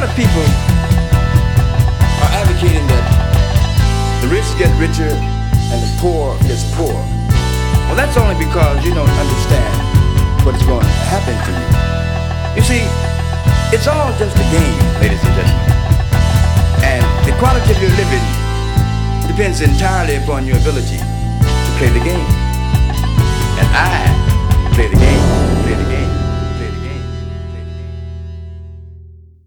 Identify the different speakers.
Speaker 1: of people are advocating that the rich get richer and the poor gets poorer. Well, that's only because you don't understand what is going to happen to you. You see, it's all just a game, ladies and gentlemen. And the quality of your living depends entirely upon your ability to play the game. And I play the game, play the game.